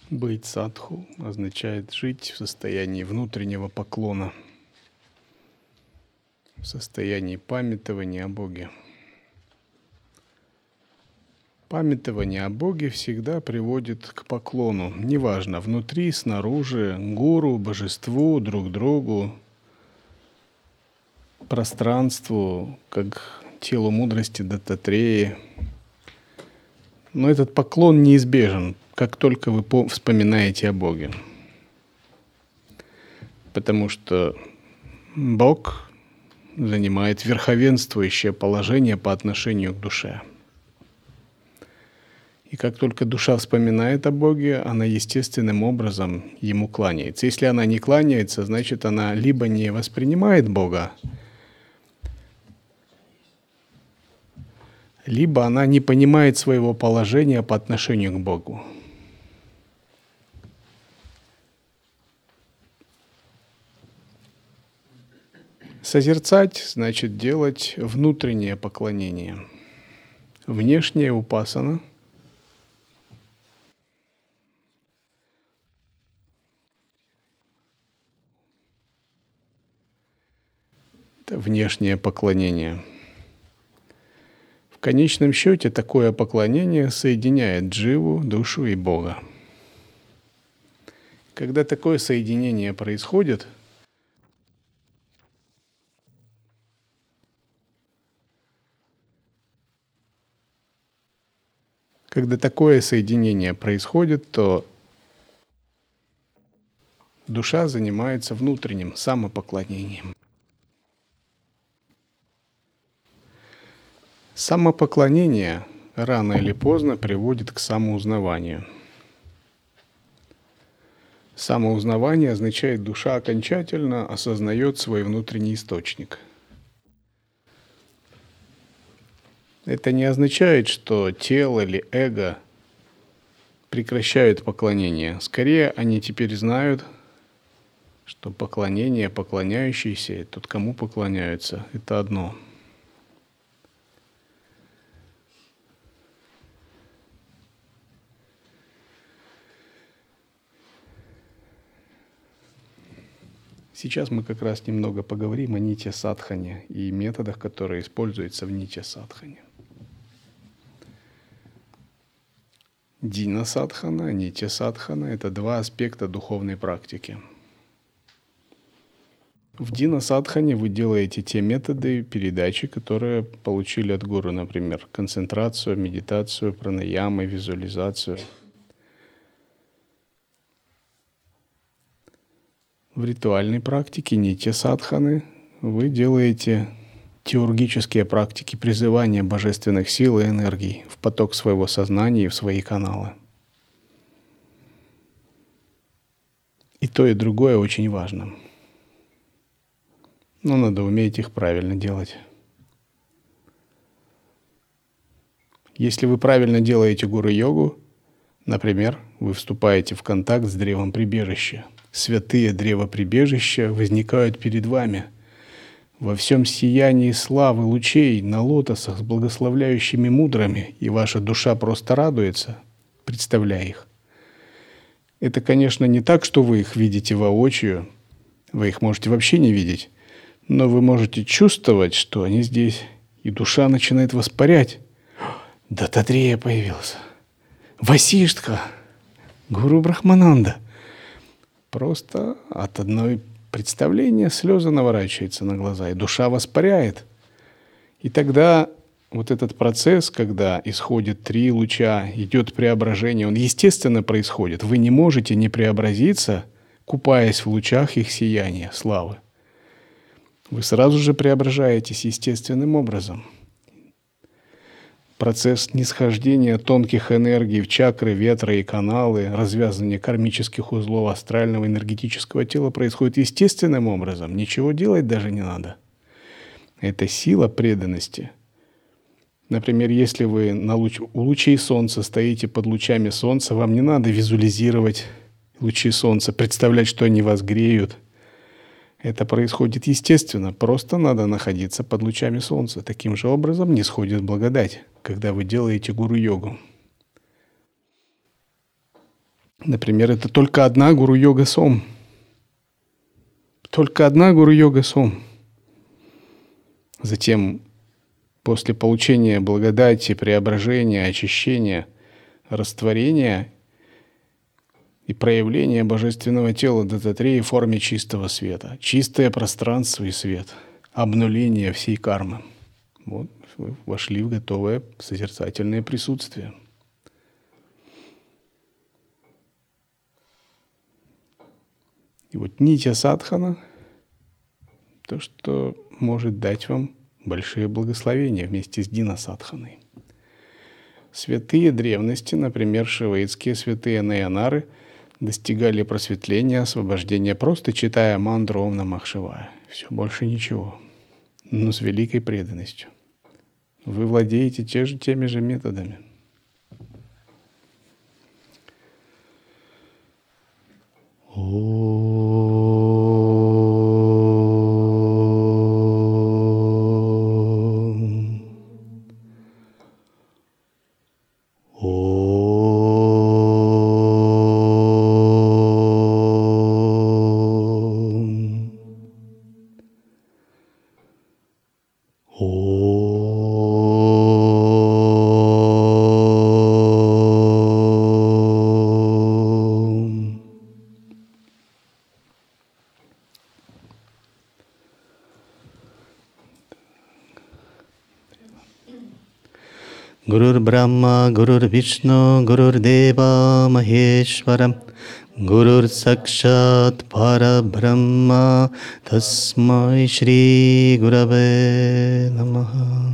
Быть садху означает жить в состоянии внутреннего поклона, в состоянии памятования о Боге. Памятование о Боге всегда приводит к поклону, неважно, внутри, снаружи, гуру, божеству, друг другу, пространству, как телу мудрости Даттатреи. Но этот поклон неизбежен, как только вы вспоминаете о Боге. Потому что Бог занимает верховенствующее положение по отношению к душе. И как только душа вспоминает о Боге, она естественным образом Ему кланяется. Если она не кланяется, значит, она либо не воспринимает Бога, либо она не понимает своего положения по отношению к Богу. Созерцать значит делать внутреннее поклонение. Внешнее упасана. Это внешнее поклонение. В конечном счете такое поклонение соединяет дживу, душу и Бога. Когда такое соединение происходит, то душа занимается внутренним самопоклонением. Самопоклонение рано или поздно приводит к самоузнаванию. Самоузнавание означает, душа окончательно осознает свой внутренний источник. Это не означает, что тело или эго прекращают поклонение. Скорее, они теперь знают, что поклонение, поклоняющийся, и тот, кому поклоняются, это одно. Сейчас мы как раз немного поговорим о нитья-садхане и методах, которые используются в нитья-садхане. Дина-садхана, нитья-садхана – это два аспекта духовной практики. В дина-садхане вы делаете те методы передачи, которые получили от гуру, например, концентрацию, медитацию, пранаямы, визуализацию. В ритуальной практике нитья-садханы вы делаете теургические практики призывания божественных сил и энергий в поток своего сознания и в свои каналы. И то, и другое очень важно. Но надо уметь их правильно делать. Если вы правильно делаете гуру-йогу, например, вы вступаете в контакт с древом прибежища. Святые древа-прибежища возникают перед вами во всем сиянии славы лучей на лотосах с благословляющими мудрами, и ваша душа просто радуется, представляя их. Это, конечно, не так, что вы их видите воочию, вы их можете вообще не видеть, но вы можете чувствовать, что они здесь, и душа начинает воспарять. Даттатрея появился, Васиштха, гуру Брахмананда. Просто от одной представления слезы наворачиваются на глаза, и душа воспаряет. И тогда вот этот процесс, когда исходит 3 луча, идет преображение, он естественно происходит. Вы не можете не преобразиться, купаясь в лучах их сияния, славы. Вы сразу же преображаетесь естественным образом. Процесс нисхождения тонких энергий в чакры, ветра и каналы, развязывание кармических узлов астрального энергетического тела происходит естественным образом. Ничего делать даже не надо. Это сила преданности. Например, если вы у лучей солнца стоите под лучами солнца, вам не надо визуализировать лучи солнца, представлять, что они вас греют. Это происходит естественно, просто надо находиться под лучами солнца. Таким же образом нисходит благодать, когда вы делаете гуру-йогу. Например, это только одна гуру-йога сом. Только одна гуру-йога сом. Затем, после получения благодати, преображения, очищения, растворения и проявления божественного тела Дататрея в форме чистого света, чистое пространство и свет, обнуление всей кармы. Вот вы вошли в готовое созерцательное присутствие. И вот нитья садхана — то, что может дать вам большие благословения вместе с дина садханой. Святые древности, например, шиваитские святые Наянары, достигали просветления, освобождения, просто читая мантру Ом Намах Шивая. Все, больше ничего, но с великой преданностью. Вы владеете теми же методами. Gurur Brahma, Gurur Vishnu, Gurur Deva Maheshwaram, Gurur Sakshat Parabrahma, Tasmai Shri Gurave Namaha.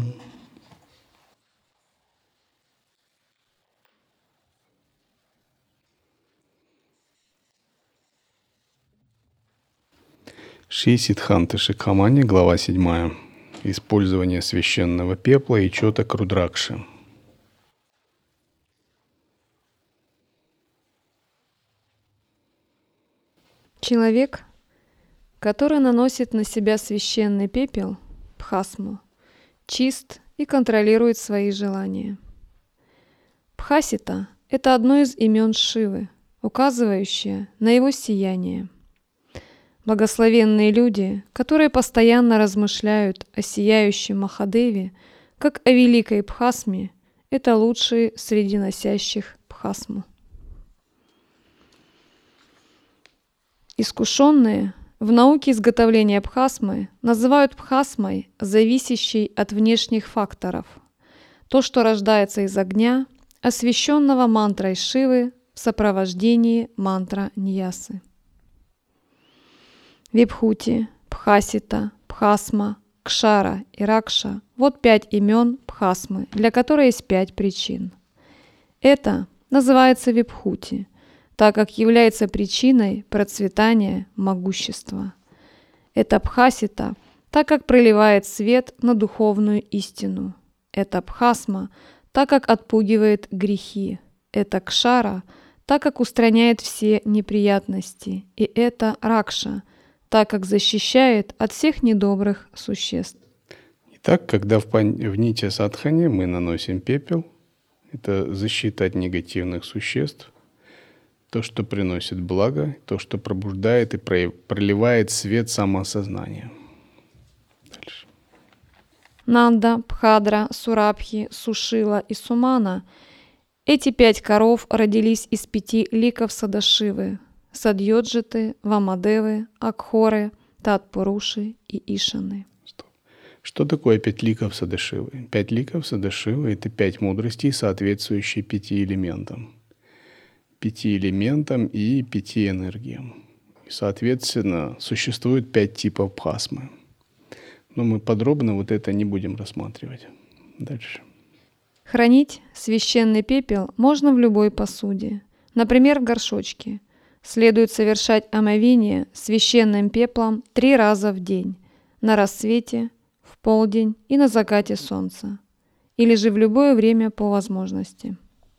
Шри Сиддханта Шикхамани, глава 7. Использование священного пепла и чоток Рудракши. Человек, который наносит на себя священный пепел, бхасму, чист и контролирует свои желания. Бхасита — это одно из имен Шивы, указывающее на его сияние. Благословенные люди, которые постоянно размышляют о сияющем Махадеве, как о великой Бхасме, это лучшие среди носящих Бхасму. Искушенные в науке изготовления бхасмы называют бхасмой, зависящей от внешних факторов, то, что рождается из огня, освященного мантрой Шивы в сопровождении мантра Ньясы. Вибхути, Бхасита, Бхасма, Кшара и Ракша — вот 5 имен Бхасмы, для которой есть 5 причин. Это называется Вибхути, так как является причиной процветания могущества. Это Бхасита, так как проливает свет на духовную истину. Это Бхасма, так как отпугивает грехи. Это Кшара, так как устраняет все неприятности. И это Ракша, так как защищает от всех недобрых существ. Итак, когда в нитья садхане мы наносим пепел, это защита от негативных существ, то, что приносит благо, то, что пробуждает и проливает свет самоосознания. Дальше. Нанда, Бхадра, Сурабхи, Сушила и Сумана — эти 5 коров родились из 5 ликов Садашивы — Садьоджиты, Вамадевы, Акхоры, Татпуруши и Ишаны. Что такое 5 ликов Садашивы? 5 ликов Садашивы — это 5 мудростей, соответствующие 5 элементам. 5 элементам и 5 энергиям. И, соответственно, существует 5 типов бхасмы. Но мы подробно вот это не будем рассматривать. Дальше. Хранить священный пепел можно в любой посуде, например, в горшочке. Следует совершать омовение священным пеплом 3 раза в день, на рассвете, в полдень и на закате солнца, или же в любое время по возможности.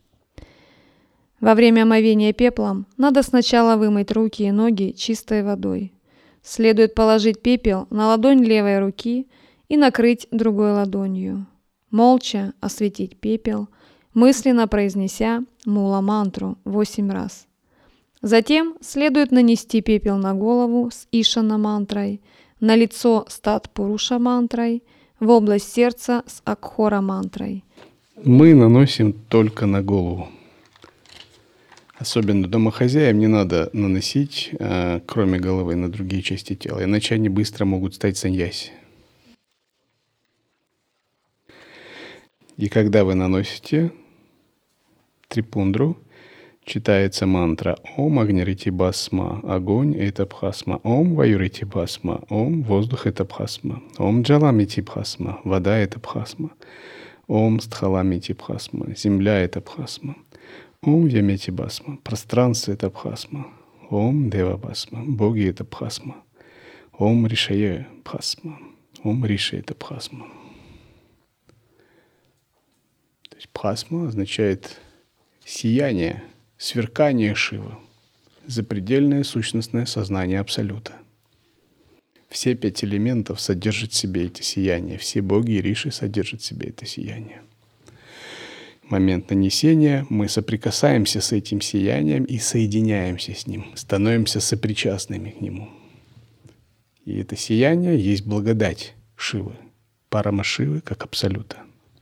Во время омовения пеплом надо сначала вымыть руки и ноги чистой водой. Следует положить пепел на ладонь левой руки и накрыть другой ладонью. Молча осветить пепел, мысленно произнеся мула-мантру 8 раз. Затем следует нанести пепел на голову с Ишана мантрой, на лицо с Татпуруша мантрой, в область сердца с Акхора мантрой. Мы наносим только на голову. Особенно домохозяям не надо наносить, кроме головы, на другие части тела, иначе они быстро могут стать саньяси. И когда вы наносите трипундру, читается мантра Ом Агнирити Басма, огонь это Бхасма, Ом Ваюрити Басма, Ом воздух это Бхасма, Ом Джаламити Бхасма, вода это Бхасма, Ом Стхаламити Бхасма, земля это Бхасма, Ом Вямети Басма, пространство это Бхасма, Ом Дева Басма, боги это Бхасма, Ом Ришае Бхасма, Ом Риша это Бхасма. То есть Бхасма означает сияние, сверкание Шивы, запредельное сущностное сознание Абсолюта. Все 5 элементов содержат в себе это сияние, все боги и риши содержат в себе это сияние. В момент нанесения мы соприкасаемся с этим сиянием и соединяемся с ним, становимся сопричастными к нему. И это сияние есть благодать Шивы, Парама-Шивы как Абсолюта.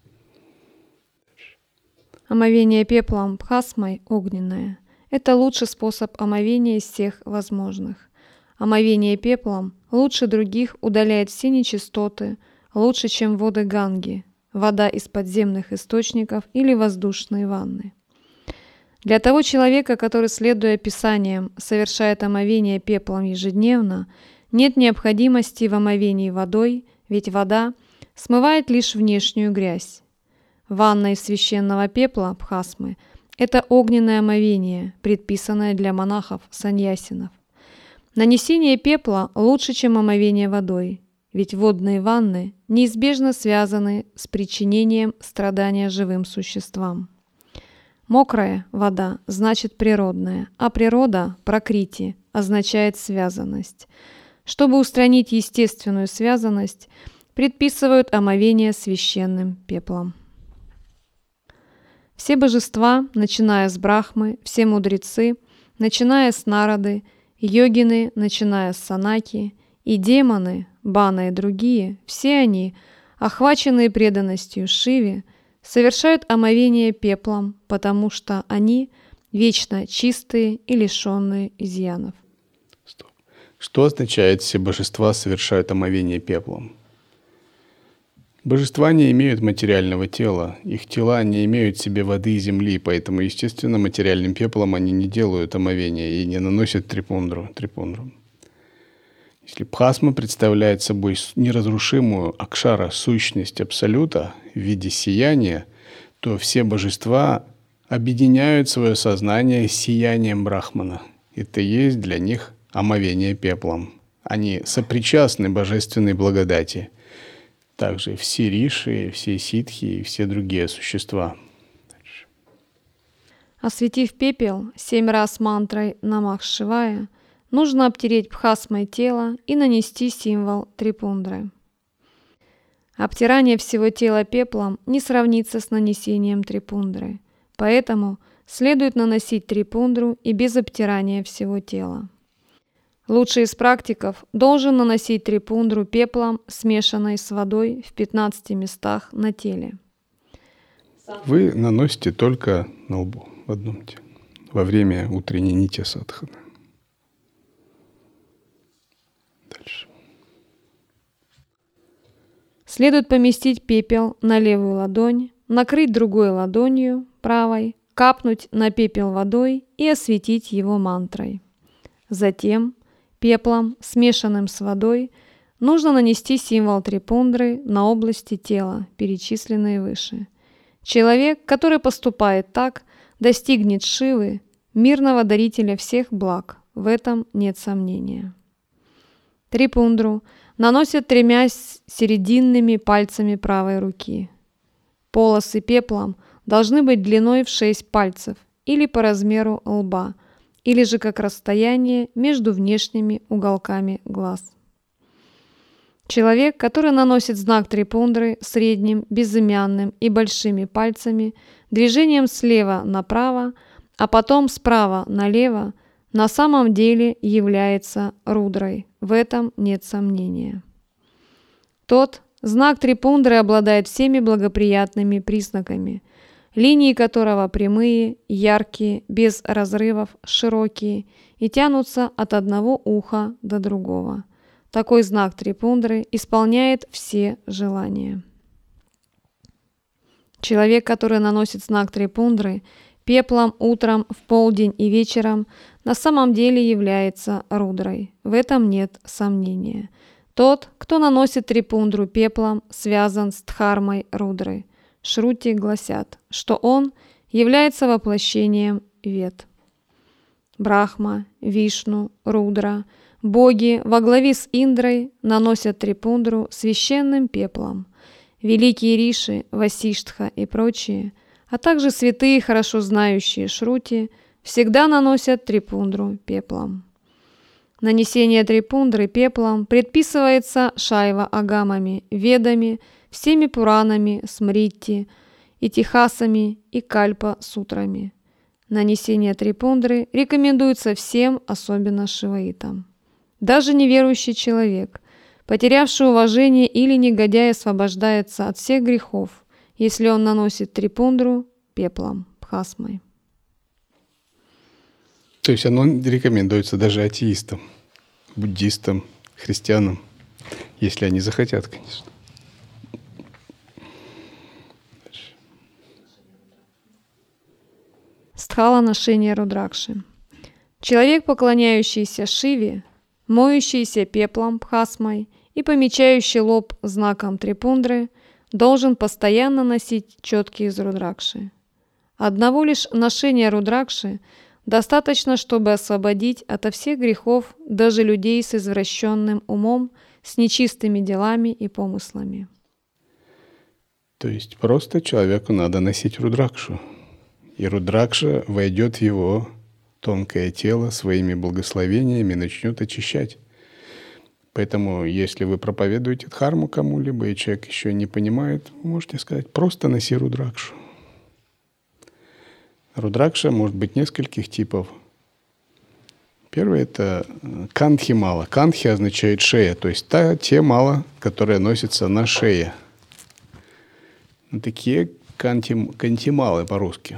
Омовение пеплом Бхасмой огненное – это лучший способ омовения из всех возможных. Омовение пеплом лучше других удаляет все нечистоты, лучше, чем воды Ганги, вода из подземных источников или воздушные ванны. Для того человека, который, следуя Писаниям, совершает омовение пеплом ежедневно, нет необходимости в омовении водой, ведь вода смывает лишь внешнюю грязь. Ванна из священного пепла Бхасмы – это огненное омовение, предписанное для монахов-саньясинов. Нанесение пепла лучше, чем омовение водой, ведь водные ванны неизбежно связаны с причинением страдания живым существам. Мокрая вода значит природная, а природа, пракрити, означает связанность. Чтобы устранить естественную связанность, предписывают омовение священным пеплом. Все божества, начиная с Брахмы, все мудрецы, начиная с Нарады, йогины, начиная с Санаки, и демоны, Бана и другие, все они, охваченные преданностью Шиве, совершают омовение пеплом, потому что они вечно чистые и лишенные изъянов. Что означает «все божества совершают омовение пеплом»? Божества не имеют материального тела, их тела не имеют в себе воды и земли, поэтому, естественно, материальным пеплом они не делают омовения и не наносят трипундру. Если Бхасма представляет собой неразрушимую акшара, сущность Абсолюта в виде сияния, то все божества объединяют свое сознание с сиянием Брахмана. Это и есть для них омовение пеплом. Они сопричастны божественной благодати. Также все риши, все ситхи и все другие существа. Осветив пепел 7 раз мантрой Намах Шивая, нужно обтереть бхасмой тело и нанести символ трипундры. Обтирание всего тела пеплом не сравнится с нанесением трипундры, поэтому следует наносить трипундру и без обтирания всего тела. Лучший из практиков должен наносить трипундру пеплом, смешанной с водой в 15 местах на теле. Вы наносите только на лбу, в одном теле, во время утренней нитья садханы. Дальше. Следует поместить пепел на левую ладонь, накрыть другой ладонью, правой, капнуть на пепел водой и осветить его мантрой. Затем пеплом, смешанным с водой, нужно нанести символ трипундры на области тела, перечисленные выше. Человек, который поступает так, достигнет Шивы, мирного дарителя всех благ. В этом нет сомнения. Трипундру наносят 3 серединными пальцами правой руки. Полосы пеплом должны быть длиной в 6 пальцев или по размеру лба, или же как расстояние между внешними уголками глаз. Человек, который наносит знак трипундры средним, безымянным и большими пальцами, движением слева направо, а потом справа налево, на самом деле является рудрой. В этом нет сомнения. Тот знак Трипундры обладает всеми благоприятными признаками, линии которого прямые, яркие, без разрывов, широкие и тянутся от одного уха до другого. Такой знак Трипундры исполняет все желания. Человек, который наносит знак Трипундры пеплом утром, в полдень и вечером, на самом деле является рудрой. В этом нет сомнения. Тот, кто наносит Трипундру пеплом, связан с Дхармой рудры. Шрути гласят, что он является воплощением Вед. Брахма, Вишну, Рудра, боги во главе с Индрой наносят Трипундру священным пеплом. Великие риши, Васиштха и прочие, а также святые, хорошо знающие Шрути, всегда наносят Трипундру пеплом. Нанесение Трипундры пеплом предписывается Шайва Агамами, Ведами, всеми Пуранами, Смритти, Итихасами и Кальпа Сутрами. Нанесение Трипундры рекомендуется всем, особенно шиваитам. Даже неверующий человек, потерявший уважение или негодяй, освобождается от всех грехов, если он наносит Трипундру пеплом, бхасмой. То есть оно рекомендуется даже атеистам, буддистам, христианам, если они захотят, конечно. Стхала ношения рудракши. Человек, поклоняющийся Шиве, моющийся пеплом бхасмой и помечающий лоб знаком Трипундры, должен постоянно носить четки из рудракши. Одного лишь ношения рудракши достаточно, чтобы освободить ото всех грехов даже людей с извращенным умом, с нечистыми делами и помыслами. То есть просто человеку надо носить рудракшу. И рудракша войдет в его тонкое тело своими благословениями и начнет очищать. Поэтому, если вы проповедуете дхарму кому-либо, и человек еще не понимает, вы можете сказать, просто носи рудракшу. Рудракша может быть нескольких типов. Первый – это кантхи-мала. Кантхи означает шея, то есть те мала, которые носятся на шее. Такие кантималы по-русски.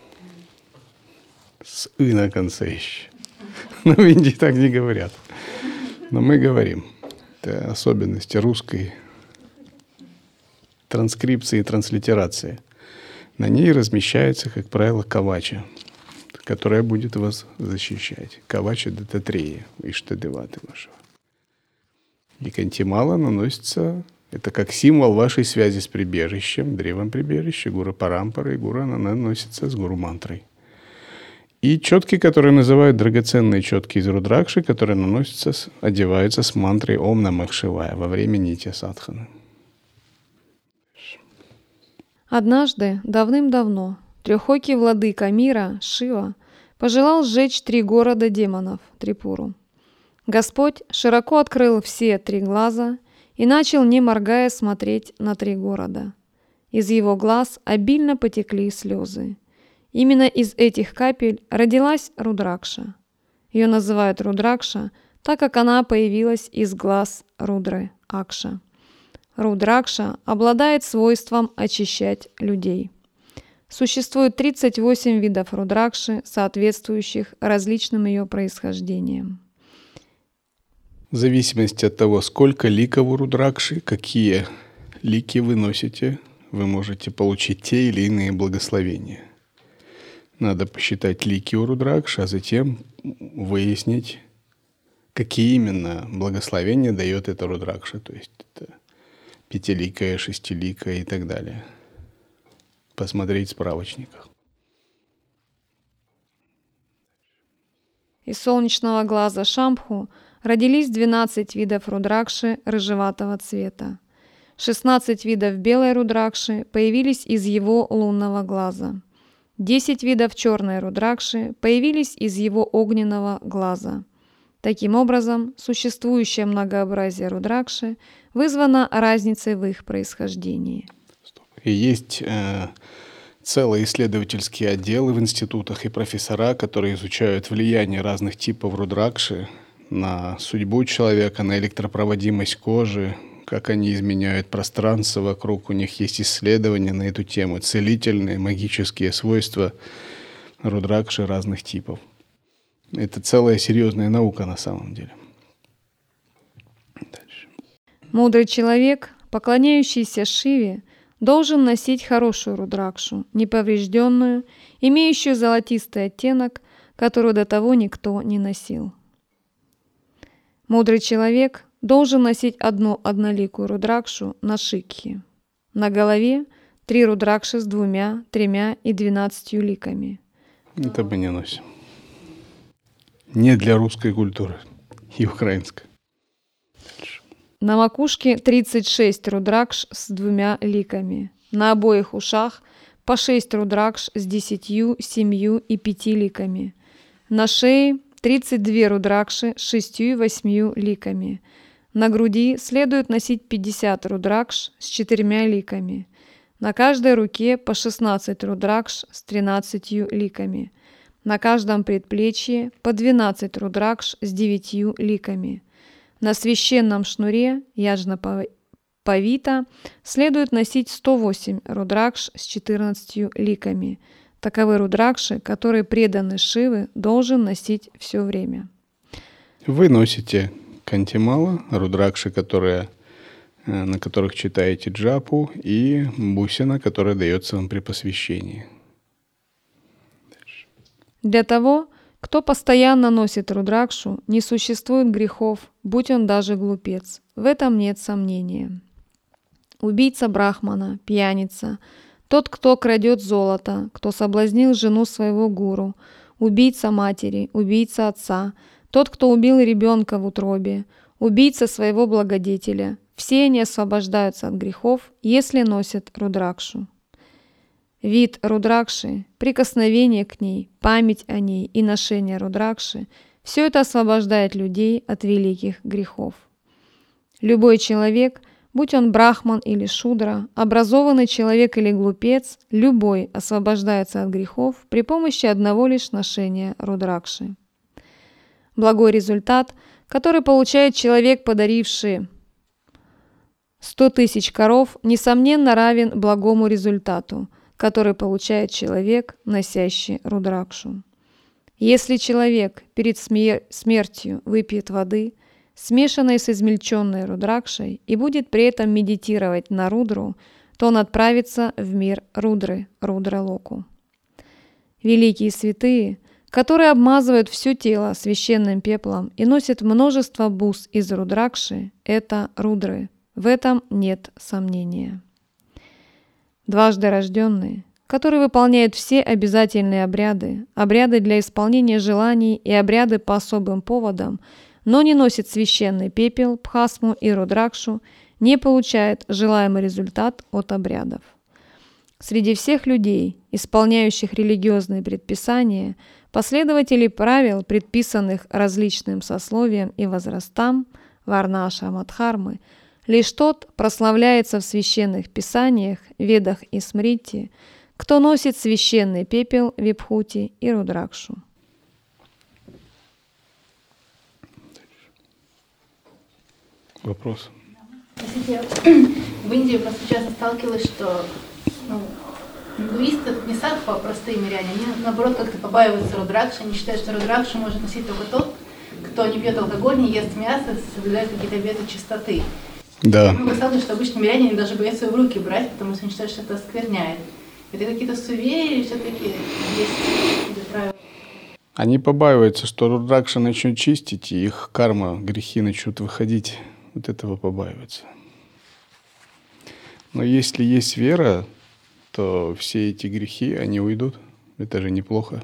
С «ы» на конце еще. Но в Индии так не говорят. Но мы говорим. Это особенности русской транскрипции и транслитерации. На ней размещается, как правило, кавача, которая будет вас защищать. Кавача дататрея, иштадеваты вашего. И кантимала наносится, это как символ вашей связи с прибежищем, древом прибежища, гура парампара, и гура она наносится с гуру мантрой. И четки, которые называют драгоценные четки из рудракши, которые наносятся, одеваются с мантрой Ом Намах Шивая во время нитья садханы. Однажды, давным-давно, трехокий владыка мира, Шива, пожелал сжечь 3 города демонов, Трипуру. Господь широко открыл все 3 глаза и начал, не моргая, смотреть на 3 города. Из его глаз обильно потекли слезы. Именно из этих капель родилась рудракша. Ее называют рудракша, так как она появилась из глаз рудры, акша. Рудракша обладает свойством очищать людей. Существует 38 видов рудракши, соответствующих различным ее происхождениям. В зависимости от того, сколько ликов у рудракши, какие лики вы носите, вы можете получить те или иные благословения. Надо посчитать лики у рудракши, а затем выяснить, какие именно благословения дает эта рудракша. То есть это 5-ликая, 6-ликая и так далее. Посмотреть в справочниках. Из солнечного глаза Шамбху родились 12 видов рудракши рыжеватого цвета. 16 видов белой рудракши появились из его лунного глаза. 10 видов черной рудракши появились из его огненного глаза. Таким образом, существующее многообразие рудракши вызвано разницей в их происхождении. И есть целые исследовательские отделы в институтах и профессора, которые изучают влияние разных типов рудракши на судьбу человека, на электропроводимость кожи, как они изменяют пространство вокруг. У них есть исследования на эту тему, целительные, магические свойства рудракши разных типов. Это целая серьезная наука на самом деле. Дальше. Мудрый человек, поклоняющийся Шиве, должен носить хорошую рудракшу, неповрежденную, имеющую золотистый оттенок, которую до того никто не носил. Мудрый человек должен носить одну одноликую рудракшу на шикхе. На голове 3 рудракши с 2, 3 и 12 ликами. Это мы не носим. Не для русской культуры и украинской. На макушке 36 рудракш с 2 ликами. На обоих ушах по 6 рудракш с 10, 7 и 5 ликами. На шее 32 рудракши с 6 и 8 ликами. На груди следует носить 50 рудракш с 4 ликами. На каждой руке по 16 рудракш с 13 ликами. На каждом предплечье по 12 рудракш с 9 ликами. На священном шнуре яжна-павита следует носить 108 рудракш с 14 ликами. Таковы рудракши, которые преданный Шивы должен носить все время. Вы носите кантимала, рудракши, на которых читаете джапу, и бусина, которая дается вам при посвящении. Для того, кто постоянно носит рудракшу, не существует грехов, будь он даже глупец. В этом нет сомнения. Убийца брахмана, пьяница, тот, кто крадет золото, кто соблазнил жену своего гуру, убийца матери, убийца отца, тот, кто убил ребенка в утробе, убийца своего благодетеля, все они освобождаются от грехов, если носят рудракшу. Вид рудракши, прикосновение к ней, память о ней и ношение рудракши – все это освобождает людей от великих грехов. Любой человек, будь он брахман или шудра, образованный человек или глупец, любой освобождается от грехов при помощи одного лишь ношения рудракши. Благой результат, который получает человек, подаривший 100 000 коров, несомненно равен благому результату, который получает человек, носящий рудракшу. Если человек перед смертью выпьет воды, смешанной с измельченной рудракшей, и будет при этом медитировать на рудру, то он отправится в мир рудры, рудралоку. Великие святые, которые обмазывают все тело священным пеплом и носят множество бус из рудракши, это рудры. В этом нет сомнения. Дважды рожденные, которые выполняют все обязательные обряды, обряды для исполнения желаний и обряды по особым поводам, но не носят священный пепел, бхасму и рудракшу, не получают желаемый результат от обрядов. Среди всех людей, исполняющих религиозные предписания, последователей правил, предписанных различным сословиям и возрастам, варнаша мадхармы, лишь тот прославляется в священных писаниях, ведах и смрити, кто носит священный пепел, вибхути и рудракшу. Вопрос? Простите, в Индии просто часто сталкивалась, что индуисты, не садху, а простые миряне, они наоборот как-то побаиваются рудракши, они считают, что рудракшу может носить только тот, кто не пьет алкоголь, не ест мясо, соблюдает какие-то обеты чистоты. Да. Мы сталкивались, что обычно миряне они даже боятся в руки брать, потому что они считают, что это оскверняет. Это какие-то суеверия или все-таки есть какие-то правила? Они побаиваются, что рудракша начнет чистить, и их карма, грехи начнут выходить. Вот этого побаиваются. Но если есть вера, то все эти грехи, они уйдут. Это же неплохо.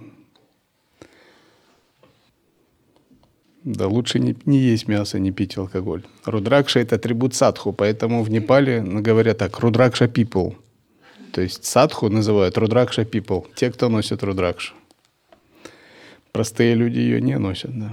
Да лучше не есть мясо, не пить алкоголь. Рудракша — это атрибут садху, поэтому в Непале говорят так: рудракша people. То есть садху называют рудракша people, те, кто носит рудракшу. Простые люди ее не носят, да.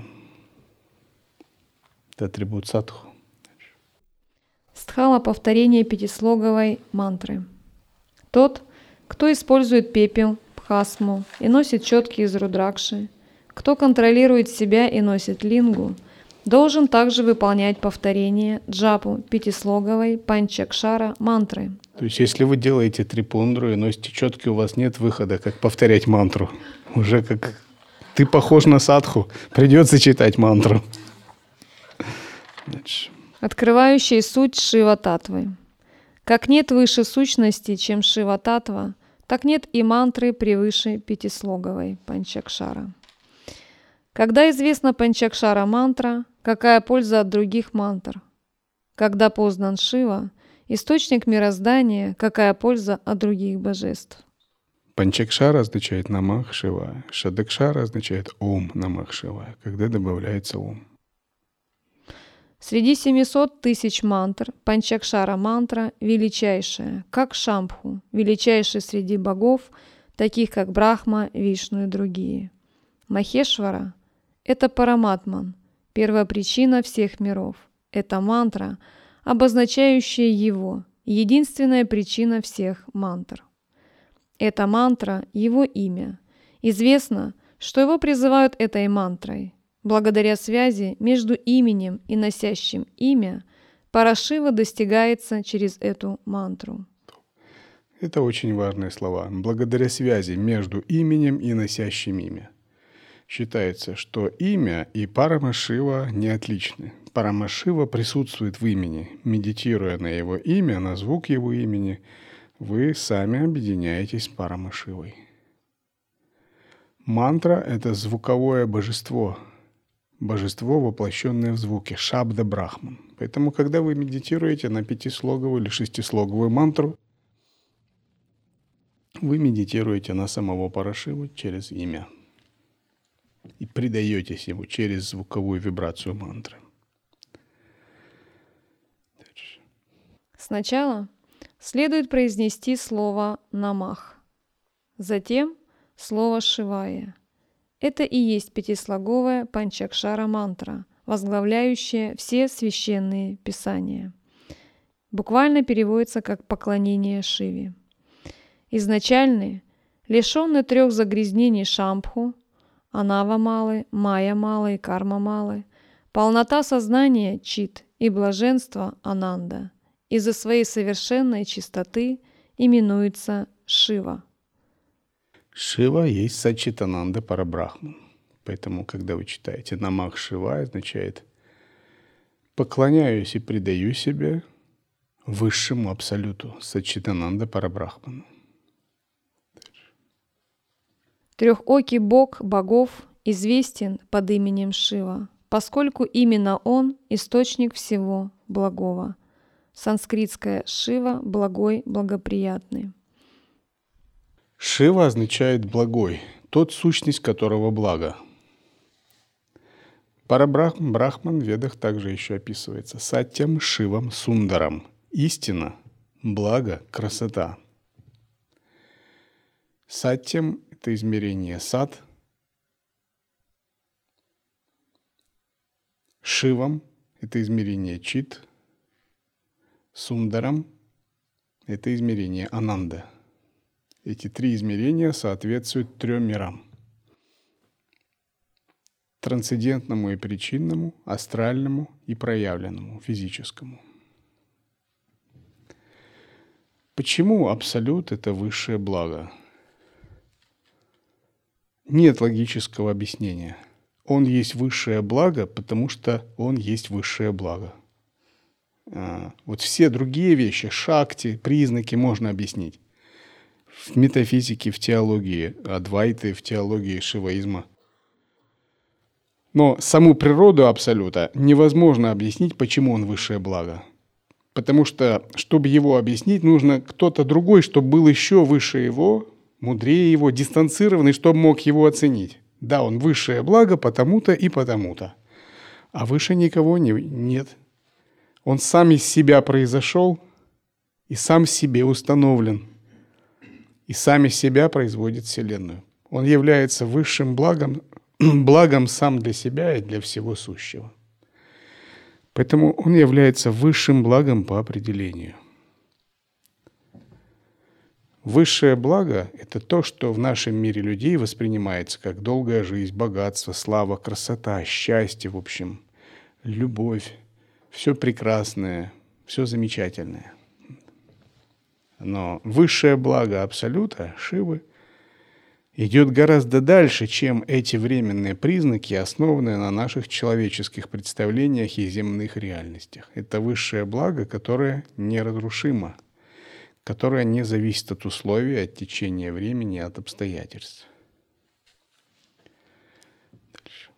Это атрибут садху. Стхала повторение пятислоговой мантры. Тот, кто использует пепел, бхасму и носит четки из рудракши, кто контролирует себя и носит лингу, должен также выполнять повторение джапу пятислоговой панчакшара мантры. То есть, если вы делаете трипундру и носите четки, у вас нет выхода, как повторять мантру. Уже как ты похож на садху, придется читать мантру. Дальше. Открывающий суть Шива-татвы. Как нет выше сущности, чем Шива-татва, так нет и мантры превыше пятислоговой панчакшара. Когда известна панчакшара мантра, какая польза от других мантр? Когда познан Шива, источник мироздания, какая польза от других божеств? Панчакшара означает намах Шивая. Шадакшара означает ом намах Шивая, когда добавляется ом. Среди 700 тысяч мантр панчакшара мантра величайшая, как Шамбху, величайшая среди богов, таких как Брахма, Вишну и другие. Махешвара — это Параматман, первопричина всех миров. Это мантра, обозначающая его, единственная причина всех мантр. Эта мантра — его имя. Известно, что его призывают этой мантрой. Благодаря связи между именем и носящим имя, Парашива достигается через эту мантру. Это очень важные слова. Благодаря связи между именем и носящим имя. Считается, что имя и Парамашива не отличны. Парамашива присутствует в имени. Медитируя на его имя, на звук его имени, вы сами объединяетесь с Парамашивой. Мантра — это звуковое божество. Божество, воплощенное в звуке, Шабда Брахман. Поэтому, когда вы медитируете на пятислоговую или шестислоговую мантру, вы медитируете на самого Парашиву через имя и предаетесь ему через звуковую вибрацию мантры. Дальше. Сначала следует произнести слово «намах», затем слово «шивая». Это и есть пятислоговая панчакшара мантра, возглавляющая все священные писания. Буквально переводится как «поклонение Шиве». Изначальный, лишенный 3 загрязнений Шамбху, Анава-малы, Майя-малы и Карма-малы, полнота сознания Чит и блаженство Ананда из-за своей совершенной чистоты именуется Шива. Шива есть Сачитананда Парабрахман. Поэтому, когда вы читаете «Намах Шива», означает «поклоняюсь и предаю себя высшему абсолюту Сачитананда Парабрахману». Трехокий бог богов известен под именем Шива, поскольку именно он — источник всего благого. Санскритское «Шива» — благой, благоприятный. Шива означает «благой», тот, сущность которого благо. Парабрахман в Ведах также еще описывается Сатьям Шивам Сундарам. Истина, благо, красота. Сатьям — это измерение сат. Шивам — это измерение чит. Сундарам — это измерение ананда. Эти 3 измерения соответствуют 3 мирам. Трансцендентному и причинному, астральному и проявленному, физическому. Почему абсолют — это высшее благо? Нет логического объяснения. Он есть высшее благо, потому что он есть высшее благо. Вот все другие вещи, шакти, признаки можно объяснить. В метафизике, в теологии Адвайты, в теологии шиваизма. Но саму природу абсолюта невозможно объяснить, почему он высшее благо. Потому что, чтобы его объяснить, нужно кто-то другой, чтобы был еще выше его, мудрее его, дистанцированный, чтобы мог его оценить. Да, он высшее благо потому-то и потому-то. А выше никого нет. Он сам из себя произошел и сам в себе установлен. И сам из себя производит Вселенную. Он является высшим благом, благом сам для себя и для всего сущего. Поэтому он является высшим благом по определению. Высшее благо – это то, что в нашем мире людей воспринимается как долгая жизнь, богатство, слава, красота, счастье, в общем, любовь, все прекрасное, все замечательное. Но высшее благо Абсолюта, Шивы, идет гораздо дальше, чем эти временные признаки, основанные на наших человеческих представлениях и земных реальностях. Это высшее благо, которое неразрушимо, которое не зависит от условий, от течения времени, от обстоятельств. Дальше.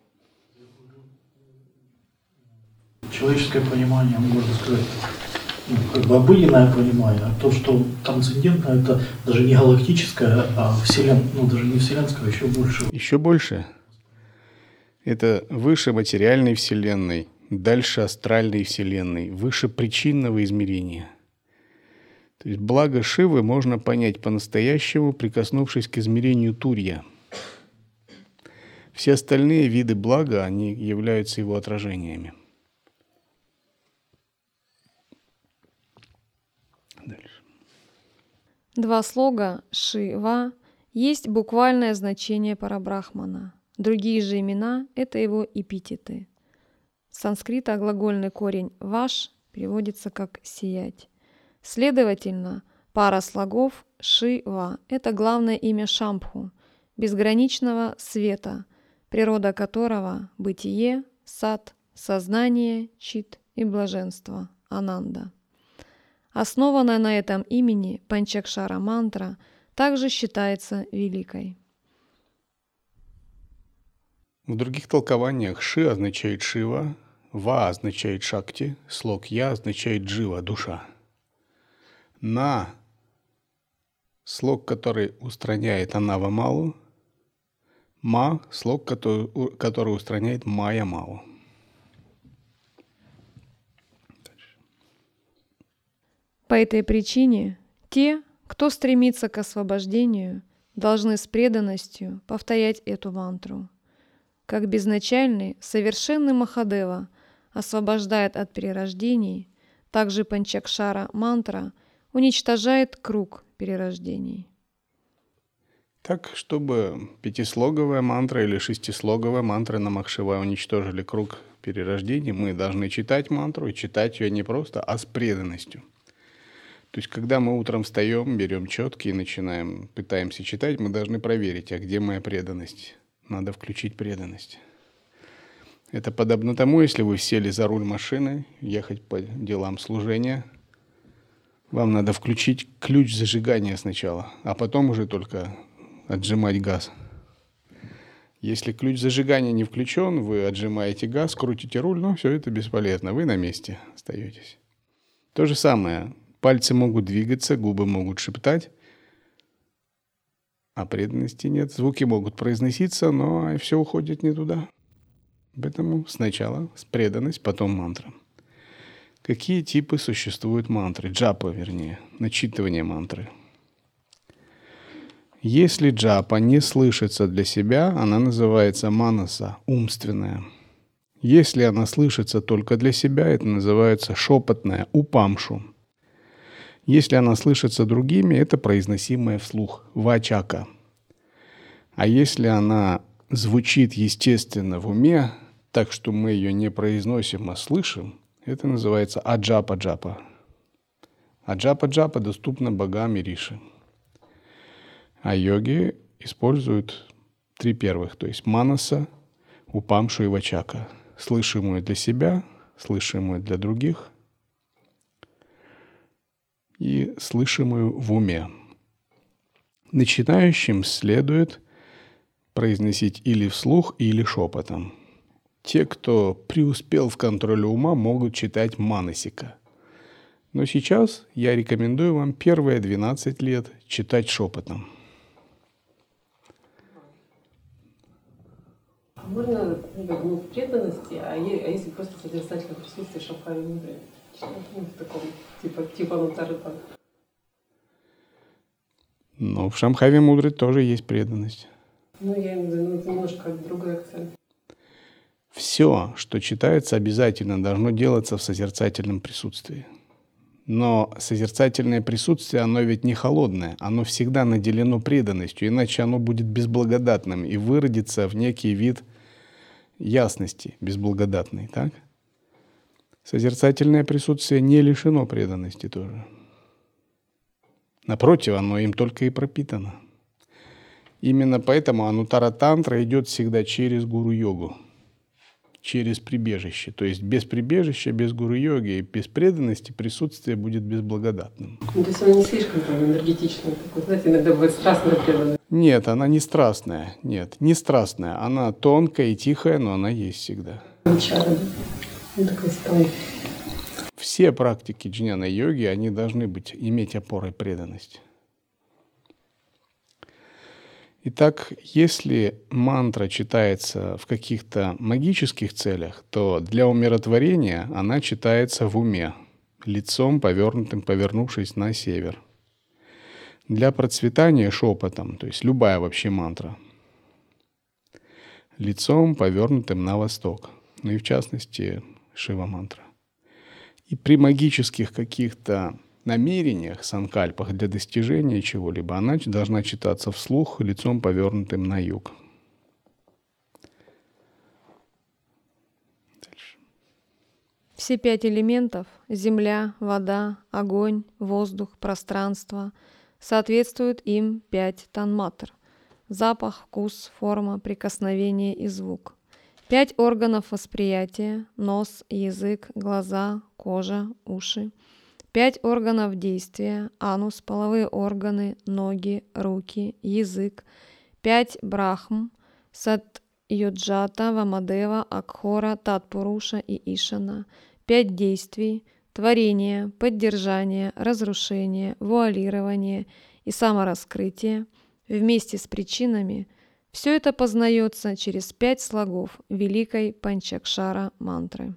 Человеческое понимание, можно сказать, как бы обыденное понимание, а то, что трансцендентное, это даже не галактическое, а даже не вселенское, а еще больше. Еще больше. Это выше материальной вселенной, дальше астральной вселенной, выше причинного измерения. То есть благо Шивы можно понять по-настоящему, прикоснувшись к измерению Турья. Все остальные виды блага, они являются его отражениями. Дальше. Два слога Шива есть буквальное значение Парабрахмана. Другие же имена – это его эпитеты. С санскрита глагольный корень «ваш» переводится как «сиять». Следовательно, пара слогов Шива – это главное имя Шамбху, безграничного света, природа которого – бытие, сад, сознание, чит и блаженство, ананда. Основанная на этом имени Панчакшара мантра также считается великой. В других толкованиях Ши означает Шива, Ва означает Шакти, слог Я означает Джива, душа. На слог, который устраняет Анава Малу, Ма слог, который устраняет Майя Малу. По этой причине те, кто стремится к освобождению, должны с преданностью повторять эту мантру. Как безначальный, совершенный Махадева освобождает от перерождений, так же Панчакшара мантра уничтожает круг перерождений. Так, чтобы пятислоговая мантра или шестислоговая мантра Намах Шивая уничтожили круг перерождений, мы должны читать мантру и читать ее не просто, а с преданностью. То есть, когда мы утром встаем, берем четки и пытаемся читать, мы должны проверить, а где моя преданность? Надо включить преданность. Это подобно тому, если вы сели за руль машины, ехать по делам служения, вам надо включить ключ зажигания сначала, а потом уже только отжимать газ. Если ключ зажигания не включен, вы отжимаете газ, крутите руль, но все это бесполезно, вы на месте остаетесь. То же самое. Пальцы могут двигаться, губы могут шептать, а преданности нет. Звуки могут произноситься, но все уходит не туда. Поэтому сначала преданность, потом мантра. Какие типы существуют мантры? Джапа, вернее, начитывание мантры. Если джапа не слышится для себя, она называется манаса, умственная. Если она слышится только для себя, это называется шепотная, упамшу. Если она слышится другими, это произносимое вслух, вачака. А если она звучит естественно в уме, так что мы ее не произносим, а слышим, это называется аджапа-джапа. Аджапа-джапа доступна богам и риши. А йоги используют три первых, то есть манаса, упамшу и вачака. Слышимую для себя, слышимую для других и слышимую в уме. Начинающим следует произносить или вслух, или шепотом. Те, кто преуспел в контроле ума, могут читать манасика. Но сейчас я рекомендую вам первые 12 лет читать шепотом. Можно в преданности, а если просто в созерцательном присутствии Шамхави Мудры? В таком типа Нутарыпа. Но в Шамхави Мудры тоже есть преданность. Я имею в виду, это немножко другой акцент. Все, что читается, обязательно должно делаться в созерцательном присутствии. Но созерцательное присутствие, оно ведь не холодное, оно всегда наделено преданностью, иначе оно будет безблагодатным и выродится в некий вид ясности безблагодатной, так? Созерцательное присутствие не лишено преданности тоже. Напротив, оно им только и пропитано. Именно поэтому анутара-тантра идет всегда через гуру-йогу, через прибежище. То есть без прибежища, без гуру-йоги и без преданности присутствие будет безблагодатным. То есть она не слишком энергетичная, такой, знаете, иногда бывает страстная преданность. Нет, она не страстная. Нет, не страстная. Она тонкая и тихая, но она есть всегда. Чара, да? Ну, такая исполнитель. Все практики джняна-йоги, они должны иметь опорой преданность. Итак, если мантра читается в каких-то магических целях, то для умиротворения она читается в уме, лицом повернутым, повернувшись на север. Для процветания шепотом, то есть любая вообще мантра, лицом повернутым на восток, ну и в частности Шива-мантра. И при магических каких-то намерениях, санкальпах для достижения чего-либо, она должна читаться вслух, лицом повернутым на юг. Дальше. Все 5 элементов — земля, вода, огонь, воздух, пространство — соответствуют им 5 танматр — запах, вкус, форма, прикосновение и звук. 5 органов восприятия — нос, язык, глаза, кожа, уши. 5 органов действия — анус, половые органы, ноги, руки, язык. 5 брахм — сат-йоджата, вамадева, акхора, татпуруша и ишана. 5 действий — творение, поддержание, разрушение, вуалирование и самораскрытие. Вместе с причинами все это познается через 5 слогов великой панчакшара мантры.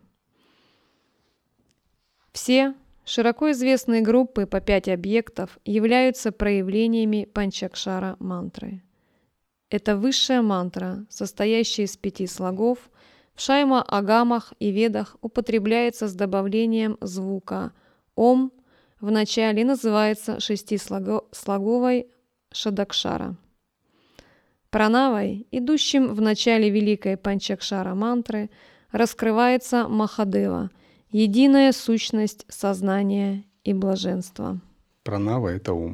Все широко известные группы по 5 объектов являются проявлениями панчакшара мантры. Это высшая мантра, состоящая из 5 слогов, в шайма-агамах и ведах употребляется с добавлением звука «ом», в начале называется 6-слоговой шадакшара. Пранавой, идущим в начале великой панчакшара мантры, раскрывается Махадева, единая сущность сознания и блаженства. Пранава — это ум.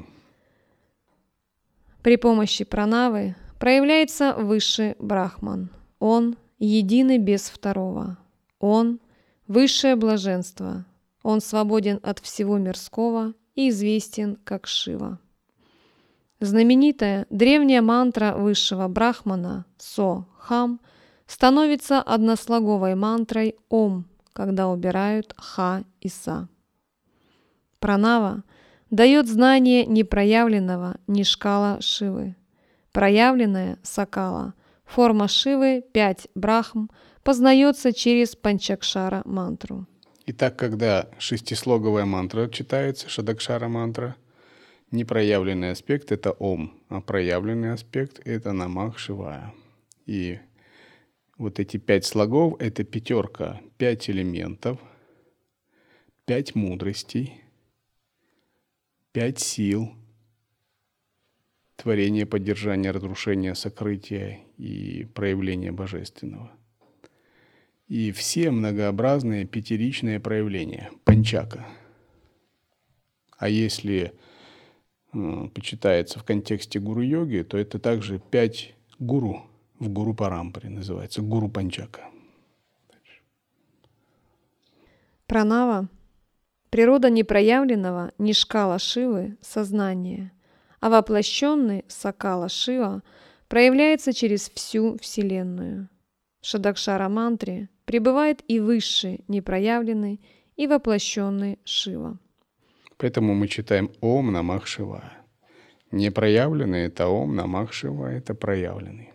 При помощи пранавы проявляется высший брахман. Он единый без второго. Он — высшее блаженство. Он свободен от всего мирского и известен как Шива. Знаменитая древняя мантра высшего брахмана «Со-хам» становится однослоговой мантрой «Ом», когда убирают «ха» и «са». Пранава дает знание непроявленного нишкала Шивы. Проявленная сакала, форма Шивы 5 брахм, познается через панчакшара мантру. Итак, когда 6-слоговая мантра читается, шадакшара мантра, непроявленный аспект — это Ом, а проявленный аспект — это Намах Шивая. И вот эти 5 слогов — это 5, 5 элементов, 5 мудростей, 5 сил, творение, поддержание, разрушение, сокрытие и проявление божественного. И все многообразные пятеричные проявления панчака. А если почитается в контексте гуру-йоги, то это также 5 гуру в гуру-парампаре, называется гуру панчака. Пранава — природа непроявленного нишкала Шивы, сознания, а воплощенный сакала Шива проявляется через всю Вселенную. В шадакшара мантре пребывает и высший непроявленный, и воплощенный Шива. Поэтому мы читаем Ом Намах Шивая. Непроявленный — это Ом Намах Шивая, это проявленный.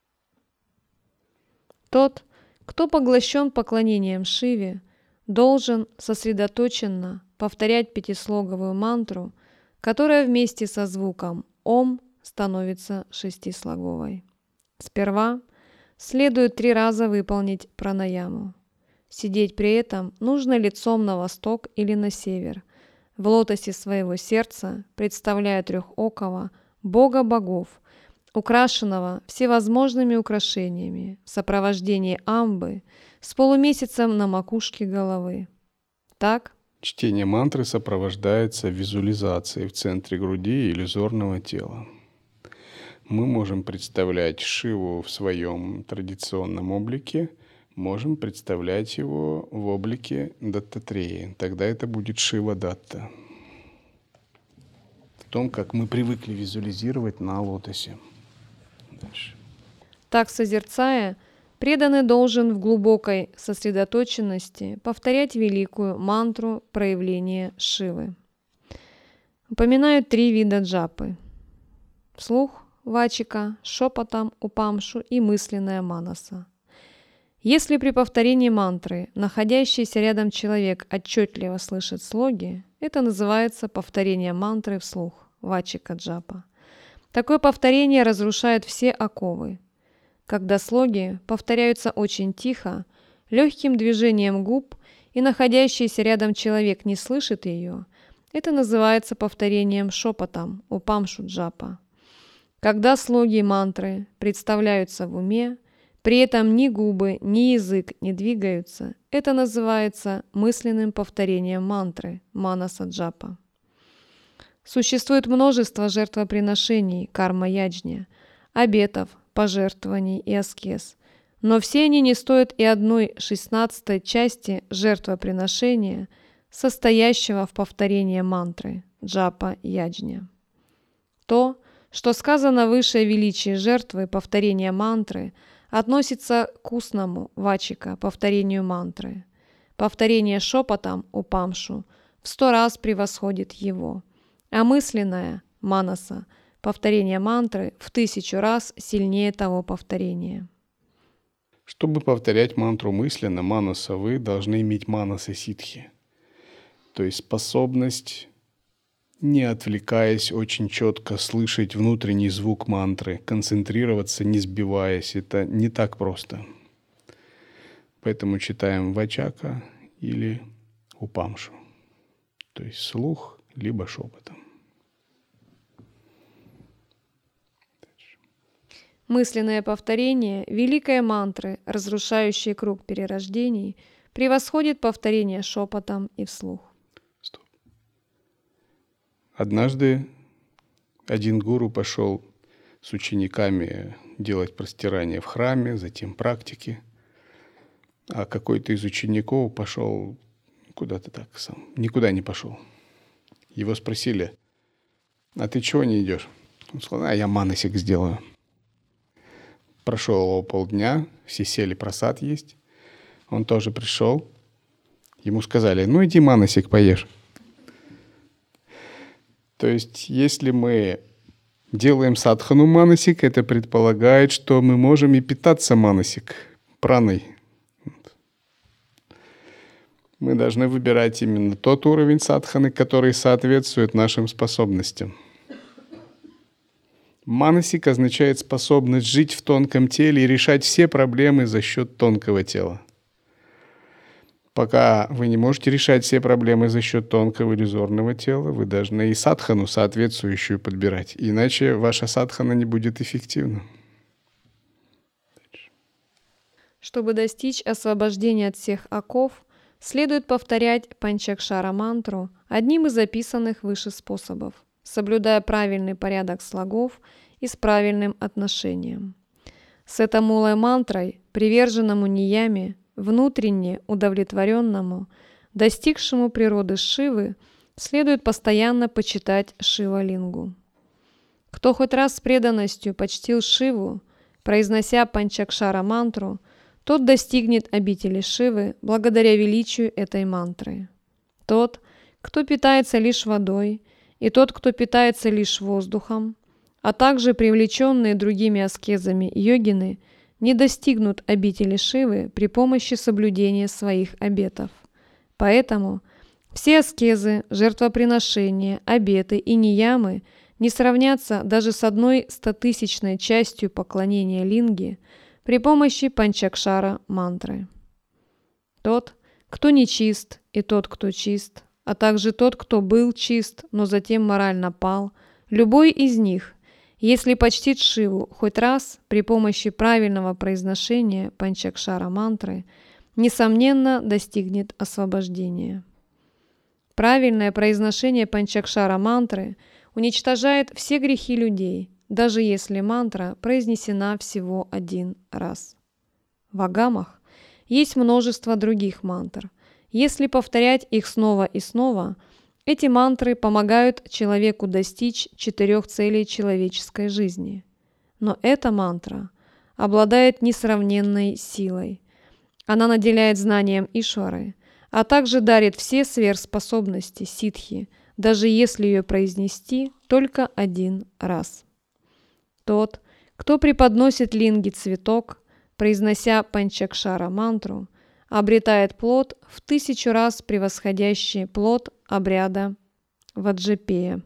Тот, кто поглощен поклонением Шиве, должен сосредоточенно повторять 5-слоговую мантру, которая вместе со звуком «Ом» становится 6-слоговой. Сперва следует 3 раза выполнить пранаяму. Сидеть при этом нужно лицом на восток или на север. в лотосе своего сердца представляя трехокого Бога богов, украшенного всевозможными украшениями, в сопровождении амбы, с полумесяцем на макушке головы. Так, чтение мантры сопровождается визуализацией в центре груди иллюзорного тела. Мы можем представлять Шиву в своем традиционном облике, можем представлять его в облике Даттатреи. Тогда это будет Шива Датта. В том, как мы привыкли визуализировать на лотосе. Дальше. Так созерцая, преданный должен в глубокой сосредоточенности повторять великую мантру проявления Шивы. Упоминают 3 вида джапы. Вслух вачика, шепотом упамшу и мысленная манаса. Если при повторении мантры находящийся рядом человек отчетливо слышит слоги, это называется повторение мантры вслух, вачика джапа. Такое повторение разрушает все оковы. Когда слоги повторяются очень тихо, легким движением губ, и находящийся рядом человек не слышит ее, это называется повторением шепотом, упамшу джапа. Когда слоги мантры представляются в уме, при этом ни губы, ни язык не двигаются, это называется мысленным повторением мантры, манаса джапа. Существует множество жертвоприношений, карма-яджня, обетов, пожертвований и аскез, но все они не стоят и 1/16 части жертвоприношения, состоящего в повторении мантры, джапа-яджня. То, что сказано выше о величии жертвы, повторения мантры, относится к устному, вачика, повторению мантры. Повторение шепотом, упамшу, в 100 раз превосходит его, а мысленное, манаса, повторение мантры в 1000 раз сильнее того повторения. Чтобы повторять мантру мысленно, манаса, вы должны иметь манаса ситхи, то есть способность, не отвлекаясь, очень четко слышать внутренний звук мантры, концентрироваться, не сбиваясь. Это не так просто. Поэтому читаем вачака или упамшу, то есть слух либо шепотом. Мысленное повторение великой мантры, разрушающей круг перерождений, превосходит повторение шепотом и вслух. Стоп. Однажды один гуру пошел с учениками делать простирание в храме, затем практики, а какой-то из учеников пошел куда-то так сам, никуда не пошел. Его спросили: а ты чего не идешь? Он сказал: а я манасик сделаю. Прошло полдня, все сели просад есть. Он тоже пришел. Ему сказали: ну иди манасик поешь. То есть, если мы делаем садхану манасик, это предполагает, что мы можем и питаться манасик, праной. Мы должны выбирать именно тот уровень садханы, который соответствует нашим способностям. Манасик означает способность жить в тонком теле и решать все проблемы за счет тонкого тела. Пока вы не можете решать все проблемы за счет тонкого иллюзорного тела, вы должны и садхану соответствующую подбирать, иначе ваша садхана не будет эффективна. Чтобы достичь освобождения от всех оков, следует повторять панчакшара мантру одним из описанных выше способов, соблюдая правильный порядок слогов и с правильным отношением. С этамулой мантрой, приверженному нияме, внутренне удовлетворенному, достигшему природы Шивы, следует постоянно почитать Шива-лингу. Кто хоть раз с преданностью почтил Шиву, произнося панчакшара мантру, тот достигнет обители Шивы благодаря величию этой мантры. Тот, кто питается лишь водой, и тот, кто питается лишь воздухом, а также привлеченные другими аскезами йогины, не достигнут обители Шивы при помощи соблюдения своих обетов. Поэтому все аскезы, жертвоприношения, обеты и ниямы не сравнятся даже с 1/100,000 частью поклонения линге при помощи панчакшара мантры. Тот, кто нечист, и тот, кто чист, а также тот, кто был чист, но затем морально пал, любой из них, если почтит Шиву хоть раз при помощи правильного произношения панчакшара мантры, несомненно достигнет освобождения. Правильное произношение панчакшара мантры уничтожает все грехи людей, даже если мантра произнесена всего один раз. В агамах есть множество других мантр. Если повторять их снова и снова, эти мантры помогают человеку достичь 4 целей человеческой жизни. Но эта мантра обладает несравненной силой. Она наделяет знанием Ишвары, а также дарит все сверхспособности ситхи, даже если ее произнести только один раз. Тот, кто преподносит линге цветок, произнося панчакшара мантру, обретает плод в 1000 раз превосходящий плод обряда ваджапея.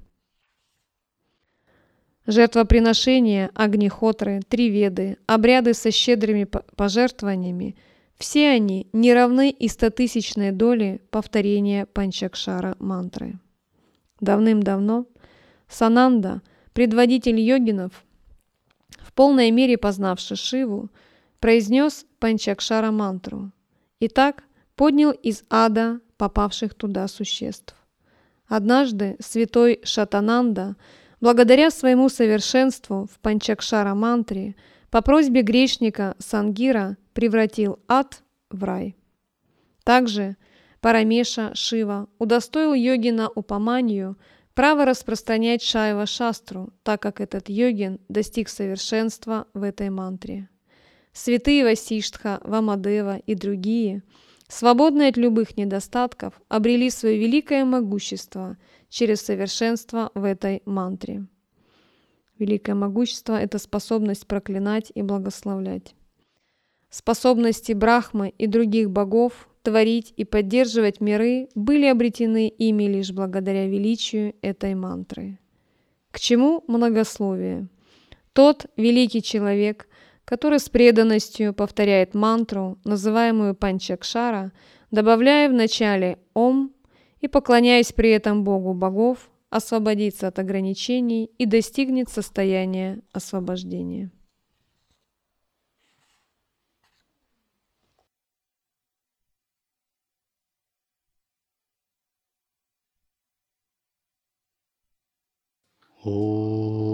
Жертвоприношения, агнихотры, триведы, обряды со щедрыми пожертвованиями – все они не равны и 100-тысячной доли повторения панчакшара мантры. Давным-давно Сананда, предводитель йогинов, в полной мере познавший Шиву, произнес панчакшара мантру и так поднял из ада попавших туда существ. Однажды святой Шатананда, благодаря своему совершенству в панчакшара мантре, по просьбе грешника Сангира превратил ад в рай. Также Парамеша Шива удостоил йогина Упаманью право распространять Шайва Шастру, так как этот йогин достиг совершенства в этой мантре. Святые Васиштха, Вамадева и другие, свободные от любых недостатков, обрели свое великое могущество через совершенство в этой мантре. Великое могущество – это способность проклинать и благословлять. Способности Брахмы и других богов творить и поддерживать миры были обретены ими лишь благодаря величию этой мантры. К чему многословие? Тот великий человек, который с преданностью повторяет мантру, называемую панчакшара, добавляя в начале «Ом» и поклоняясь при этом Богу богов, освободится от ограничений и достигнет состояния освобождения. Om